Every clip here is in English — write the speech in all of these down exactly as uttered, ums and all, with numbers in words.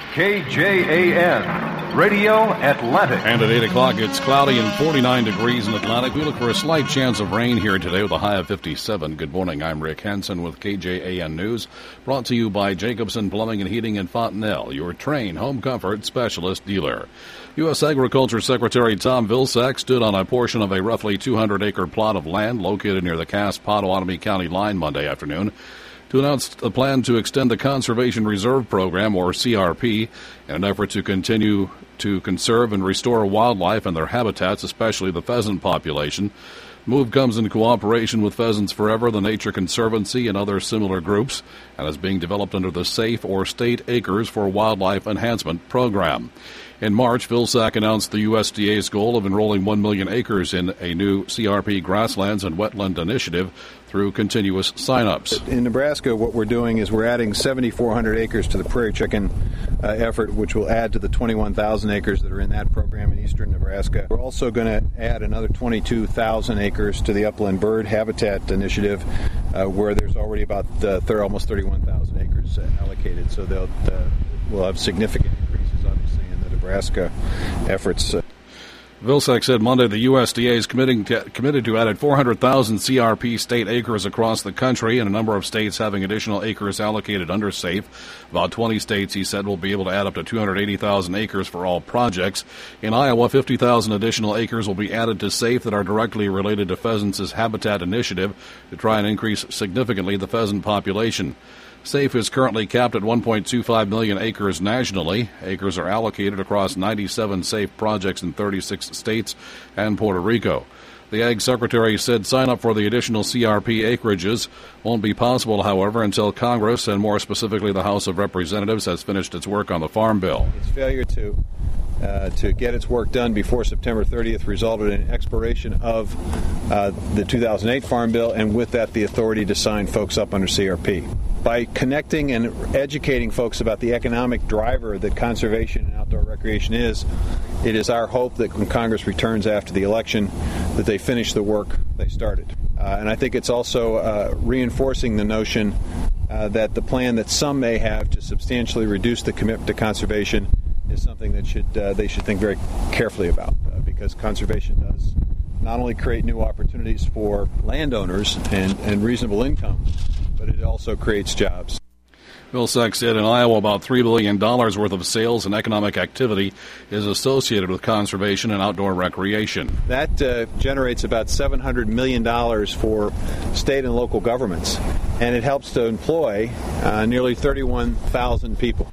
K J A N, Radio Atlantic. And at eight o'clock, it's cloudy and forty-nine degrees in Atlantic. We look for a slight chance of rain here today with a high of fifty-seven. Good morning, I'm Rick Hansen with K J A N News, brought to you by Jacobson Plumbing and Heating in Fontenelle, your Trane home comfort specialist dealer. U S. Agriculture Secretary Tom Vilsack stood on a portion of a roughly two hundred acre plot of land located near the Cass-Pottawatomie County line Monday afternoon to announce a plan to extend the Conservation Reserve Program, or C R P, in an effort to continue to conserve and restore wildlife and their habitats, especially the pheasant population. The move comes in cooperation with Pheasants Forever, the Nature Conservancy, and other similar groups, and is being developed under the SAFE, or State Acres for Wildlife Enhancement Program. In March, Vilsack announced the U S D A's goal of enrolling one million acres in a new C R P grasslands and wetland initiative through continuous sign-ups. In Nebraska, what we're doing is we're adding seven thousand four hundred acres to the prairie chicken uh, effort, which will add to the twenty-one thousand acres that are in that program in eastern Nebraska. We're also going to add another twenty-two thousand acres to the upland bird habitat initiative, uh, where there's already about uh, thirty, almost thirty-one thousand acres uh, allocated. So they'll uh, we'll have significant increases, obviously, in the Nebraska efforts. Uh, Vilsack said Monday the U S D A is committing to, committed to add four hundred thousand C R P state acres across the country, and a number of states having additional acres allocated under SAFE. About twenty states, he said, will be able to add up to two hundred eighty thousand acres for all projects. In Iowa, fifty thousand additional acres will be added to SAFE that are directly related to Pheasants' Habitat Initiative to try and increase significantly the pheasant population. SAFE is currently capped at one point two five million acres nationally. Acres are allocated across ninety-seven SAFE projects in thirty-six states and Puerto Rico. The Ag Secretary said sign-up for the additional C R P acreages won't be possible, however, until Congress, and more specifically the House of Representatives, has finished its work on the Farm Bill. Its failure to Uh, to get its work done before September thirtieth resulted in expiration of uh, the two thousand eight Farm Bill, and with that the authority to sign folks up under C R P. By connecting and educating folks about the economic driver that conservation and outdoor recreation is, it is our hope that when Congress returns after the election that they finish the work they started. Uh, and I think it's also uh, reinforcing the notion uh, that the plan that some may have to substantially reduce the commitment to conservation is something that should uh, they should think very carefully about, uh, because conservation does not only create new opportunities for landowners and, and reasonable income, but it also creates jobs. Vilsack said in Iowa about three billion dollars worth of sales and economic activity is associated with conservation and outdoor recreation. That uh, generates about seven hundred million dollars for state and local governments, and it helps to employ uh, nearly thirty-one thousand people.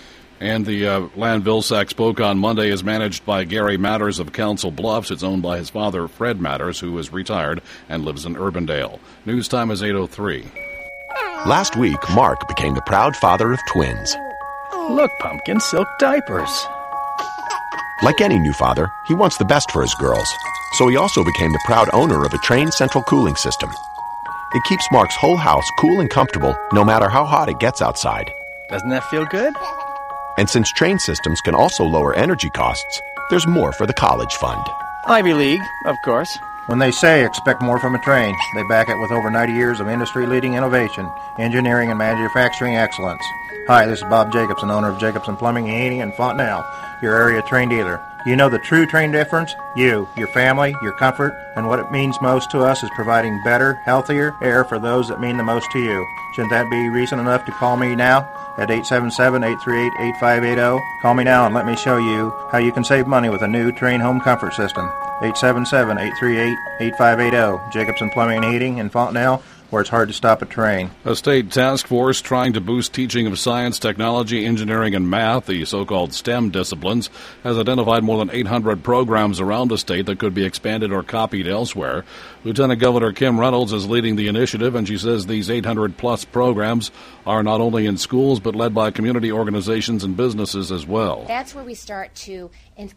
And the uh, land Vilsack spoke on Monday is managed by Gary Matters of Council Bluffs. It's owned by his father, Fred Matters, who is retired and lives in Urbandale. News time is eight oh three. Last week, Mark became the proud father of twins. Look, Pumpkin, silk diapers. Like any new father, he wants the best for his girls. So he also became the proud owner of a Trane central cooling system. It keeps Mark's whole house cool and comfortable no matter how hot it gets outside. Doesn't that feel good? And since Trane systems can also lower energy costs, there's more for the college fund. Ivy League, of course. When they say expect more from a Trane, they back it with over ninety years of industry-leading innovation, engineering, and manufacturing excellence. Hi, this is Bob Jacobson, owner of Jacobson Plumbing and Heating in Fontenelle, your area Trane dealer. You know the true Trane difference? You, your family, your comfort, and what it means most to us is providing better, healthier air for those that mean the most to you. Shouldn't that be reason enough to call me now at eight seven seven, eight three eight, eight five eight zero? Call me now and let me show you how you can save money with a new Trane home comfort system. eight seven seven, eight three eight, eight five eight zero. Jacobson Plumbing and Heating in Fontenelle, where it's hard to stop a train. A state task force trying to boost teaching of science, technology, engineering, and math, the so-called STEM disciplines, has identified more than eight hundred programs around the state that could be expanded or copied elsewhere. Lieutenant Governor Kim Reynolds is leading the initiative, and she says these eight hundred plus programs are not only in schools but led by community organizations and businesses as well. That's where we start to ex-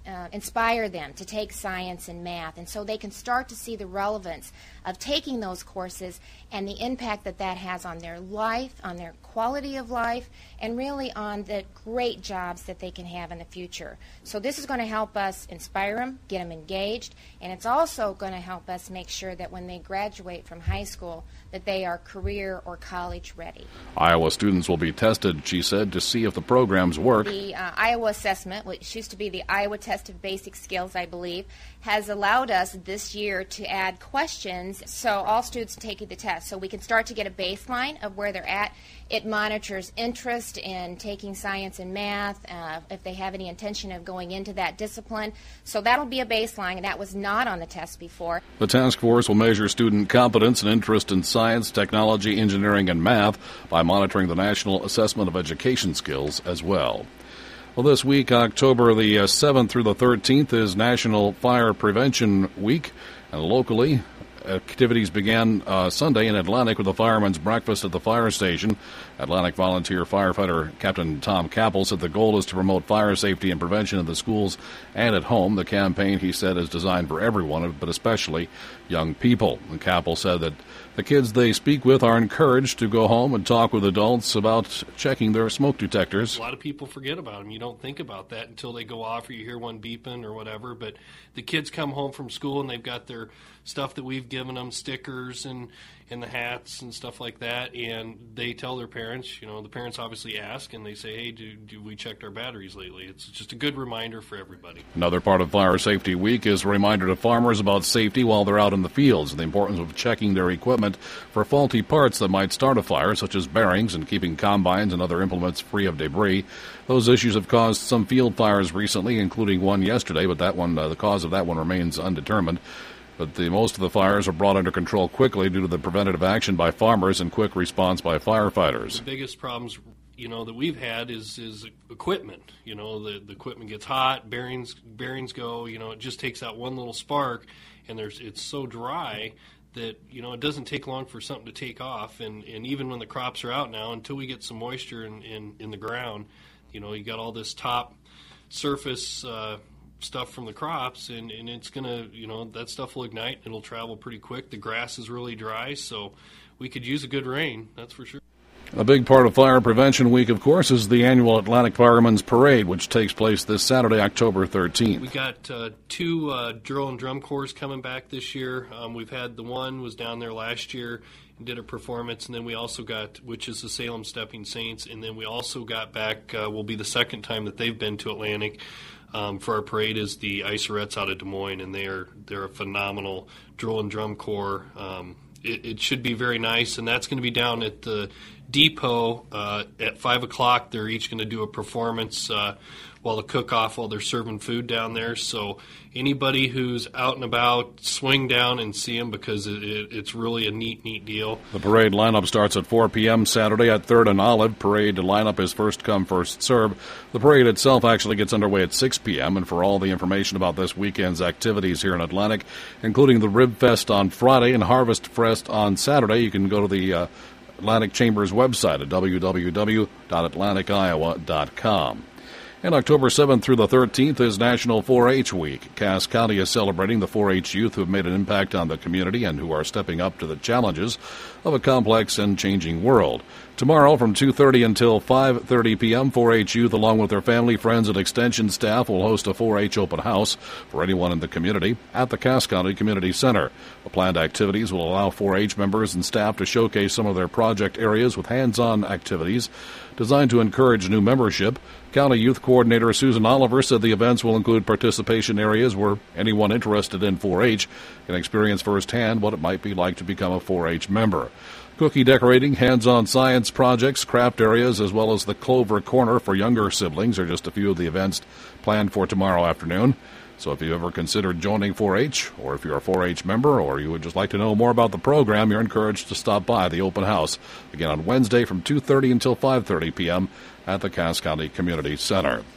uh, inspire them to take science and math, and so they can start to see the relevance of taking those courses and the impact that that has on their life, on their quality of life, and really on the great jobs that they can have in the future. So this is going to help us inspire them, get them engaged, and it's also going to help us make sure that when they graduate from high school that they are career or college ready. Iowa students will be tested, she said, to see if the programs work. The uh, Iowa assessment, which used to be the Iowa Test of Basic Skills, I believe, has allowed us this year to add questions so all students taking the test, so we can start to get a baseline of where they're at. It monitors interest in taking science and math, uh, if they have any intention of going into that discipline. So that'll be a baseline, and that was not on the test before. The task force will measure student competence and interest in science, technology, engineering, and math by monitoring the National Assessment of Education Skills as well. Well, this week, October the seventh through the thirteenth, is National Fire Prevention Week, and locally, activities began uh, Sunday in Atlantic with a fireman's breakfast at the fire station. Atlantic volunteer firefighter Captain Tom Capel said the goal is to promote fire safety and prevention in the schools and at home. The campaign, he said, is designed for everyone, but especially young people. And Capel said that the kids they speak with are encouraged to go home and talk with adults about checking their smoke detectors. A lot of people forget about them. You don't think about that until they go off or you hear one beeping or whatever. But the kids come home from school and they've got their stuff that we've given them, stickers and, and the hats and stuff like that, and they tell their parents, you know, the parents obviously ask, and they say, hey, do, do we checked our batteries lately? It's just a good reminder for everybody. Another part of Fire Safety Week is a reminder to farmers about safety while they're out in the fields and the importance of checking their equipment for faulty parts that might start a fire, such as bearings, and keeping combines and other implements free of debris. Those issues have caused some field fires recently, including one yesterday, but that one, uh, the cause of that one remains undetermined. But the most of the fires are brought under control quickly due to the preventative action by farmers and quick response by firefighters. The biggest problems, you know, that we've had is is equipment. You know, the, the equipment gets hot, bearings bearings go. You know, it just takes out one little spark, and there's it's so dry that, you know, it doesn't take long for something to take off. And, and even when the crops are out now, until we get some moisture in, in, in the ground, you know, you got all this top surface uh, stuff from the crops, and, and it's going to, you know, that stuff will ignite. It'll travel pretty quick. The grass is really dry, so we could use a good rain, that's for sure. A big part of Fire Prevention Week, of course, is the annual Atlantic Firemen's Parade, which takes place this Saturday, October thirteenth. We got uh, two uh, drill and drum corps coming back this year. Um, we've had the one was down there last year and did a performance, and then we also got, which is the Salem Stepping Saints, and then we also got back, uh, will be the second time that they've been to Atlantic. Um, for our parade is the Icerettes out of Des Moines, and they're they're a phenomenal drill and drum corps. Um, it, it should be very nice, and that's going to be down at the depot uh, at five o'clock. They're each going to do a performance uh, while the cook-off, while they're serving food down there. So anybody who's out and about, swing down and see them, because it, it, it's really a neat, neat deal. The parade lineup starts at four p.m. Saturday at third and Olive. Parade lineup is first come, first served. The parade itself actually gets underway at six p.m. And for all the information about this weekend's activities here in Atlantic, including the Rib Fest on Friday and Harvest Fest on Saturday, you can go to the uh, Atlantic Chamber's website at w w w dot atlantic iowa dot com. And October seventh through the thirteenth is National four H Week. Cass County is celebrating the four H youth who have made an impact on the community and who are stepping up to the challenges of a complex and changing world. Tomorrow from two thirty until five thirty p.m., four H youth, along with their family, friends, and extension staff, will host a four H open house for anyone in the community at the Cass County Community Center. The planned activities will allow four H members and staff to showcase some of their project areas with hands-on activities designed to encourage new membership. County Youth Coordinator Susan Oliver said the events will include participation areas where anyone interested in four H can experience firsthand what it might be like to become a four H member. Cookie decorating, hands-on science projects, craft areas, as well as the Clover Corner for younger siblings are just a few of the events planned for tomorrow afternoon. So if you've ever considered joining four H, or if you're a four H member, or you would just like to know more about the program, you're encouraged to stop by the open house, again on Wednesday from two thirty until five thirty p.m. at the Cass County Community Center.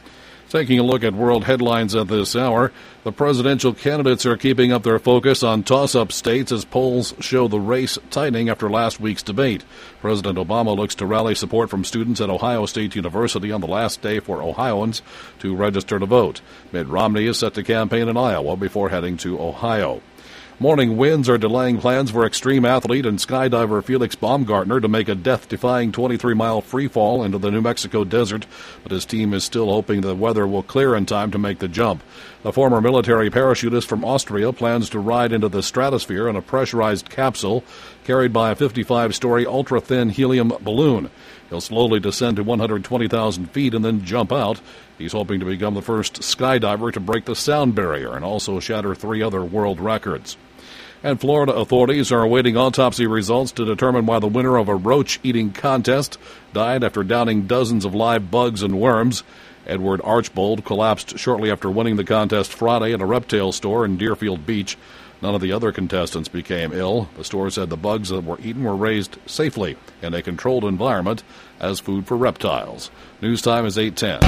Taking a look at world headlines at this hour, the presidential candidates are keeping up their focus on toss-up states as polls show the race tightening after last week's debate. President Obama looks to rally support from students at Ohio State University on the last day for Ohioans to register to vote. Mitt Romney is set to campaign in Iowa before heading to Ohio. Morning winds are delaying plans for extreme athlete and skydiver Felix Baumgartner to make a death-defying twenty-three mile free fall into the New Mexico desert, but his team is still hoping the weather will clear in time to make the jump. The former military parachutist from Austria plans to ride into the stratosphere in a pressurized capsule carried by a fifty-five story ultra-thin helium balloon. He'll slowly descend to one hundred twenty thousand feet and then jump out. He's hoping to become the first skydiver to break the sound barrier and also shatter three other world records. And Florida authorities are awaiting autopsy results to determine why the winner of a roach-eating contest died after downing dozens of live bugs and worms. Edward Archbold collapsed shortly after winning the contest Friday at a reptile store in Deerfield Beach. None of the other contestants became ill. The store said the bugs that were eaten were raised safely in a controlled environment as food for reptiles. News time is eight ten.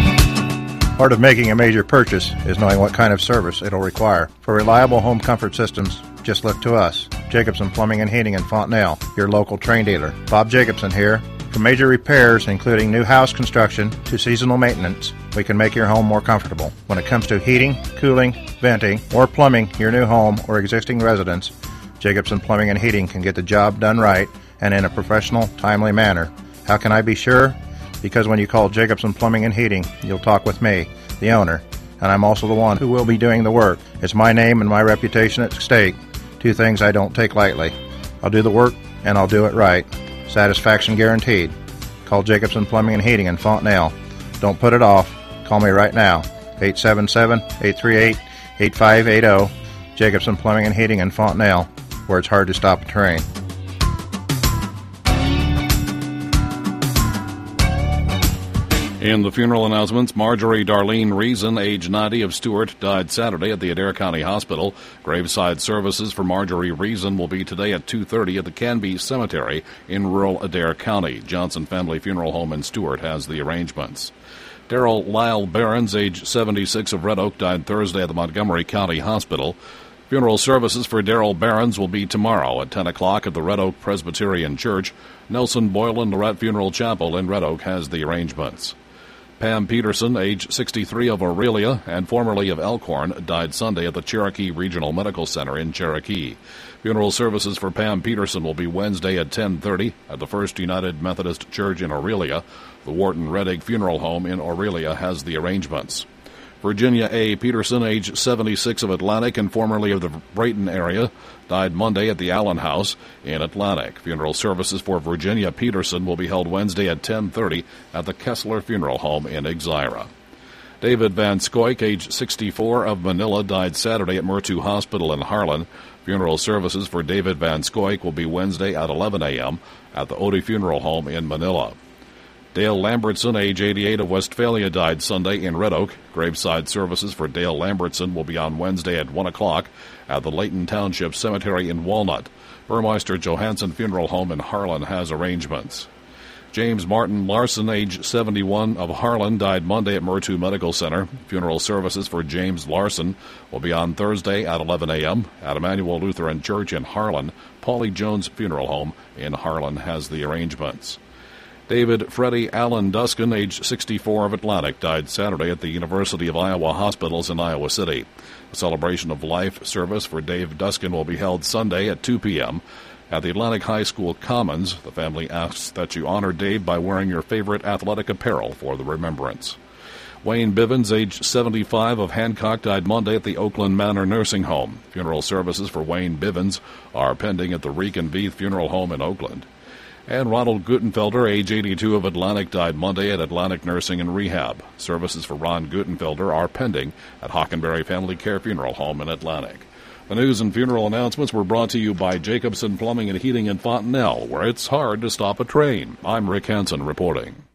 Part of making a major purchase is knowing what kind of service it'll require. For reliable home comfort systems, just look to us. Jacobson Plumbing and Heating in Fontenelle, your local Trane dealer. Bob Jacobson here. For major repairs, including new house construction to seasonal maintenance, we can make your home more comfortable. When it comes to heating, cooling, venting, or plumbing your new home or existing residence, Jacobson Plumbing and Heating can get the job done right and in a professional, timely manner. How can I be sure? Because when you call Jacobson Plumbing and Heating, you'll talk with me, the owner, and I'm also the one who will be doing the work. It's my name and my reputation at stake, two things I don't take lightly. I'll do the work, and I'll do it right. Satisfaction guaranteed. Call Jacobson Plumbing and Heating in Fontenelle. Don't put it off. Call me right now, eight seven seven, eight three eight, eight five eight zero, Jacobson Plumbing and Heating in Fontenelle, where it's hard to stop a train. In the funeral announcements, Marjorie Darlene Reason, age ninety, of Stuart, died Saturday at the Adair County Hospital. Graveside services for Marjorie Reason will be today at two thirty at the Canby Cemetery in rural Adair County. Johnson Family Funeral Home in Stuart has the arrangements. Darrell Lyle Behrens, age seventy-six, of Red Oak, died Thursday at the Montgomery County Hospital. Funeral services for Darrell Behrens will be tomorrow at ten o'clock at the Red Oak Presbyterian Church. Nelson Boylan Lorette Funeral Chapel in Red Oak has the arrangements. Pam Peterson, age sixty-three, of Aurelia and formerly of Elkhorn, died Sunday at the Cherokee Regional Medical Center in Cherokee. Funeral services for Pam Peterson will be Wednesday at ten thirty at the First United Methodist Church in Aurelia. The Wharton Reddig Funeral Home in Aurelia has the arrangements. Virginia A. Peterson, age seventy-six, of Atlantic and formerly of the Brayton area, died Monday at the Allen House in Atlantic. Funeral services for Virginia Peterson will be held Wednesday at ten thirty at the Kessler Funeral Home in Exira. David Van Scoik, age sixty-four, of Manila, died Saturday at Murtu Hospital in Harlan. Funeral services for David Van Scoik will be Wednesday at eleven a.m. at the Odie Funeral Home in Manila. Dale Lambertson, age eighty-eight, of Westphalia, died Sunday in Red Oak. Graveside services for Dale Lambertson will be on Wednesday at one o'clock at the Layton Township Cemetery in Walnut. Burmeister Johansson Funeral Home in Harlan has arrangements. James Martin Larson, age seventy-one, of Harlan, died Monday at Murtu Medical Center. Funeral services for James Larson will be on Thursday at eleven a.m. at Emmanuel Lutheran Church in Harlan. Paulie Jones Funeral Home in Harlan has the arrangements. David Freddie Allen Duskin, age sixty-four, of Atlantic, died Saturday at the University of Iowa Hospitals in Iowa City. A celebration of life service for Dave Duskin will be held Sunday at two p.m. at the Atlantic High School Commons. The family asks that you honor Dave by wearing your favorite athletic apparel for the remembrance. Wayne Bivens, age seventy-five, of Hancock, died Monday at the Oakland Manor Nursing Home. Funeral services for Wayne Bivens are pending at the Reek and Veith Funeral Home in Oakland. And Ronald Gutenfelder, age eighty-two, of Atlantic, died Monday at Atlantic Nursing and Rehab. Services for Ron Gutenfelder are pending at Hockenberry Family Care Funeral Home in Atlantic. The news and funeral announcements were brought to you by Jacobson Plumbing and Heating in Fontenelle, where it's hard to stop a train. I'm Rick Hansen reporting.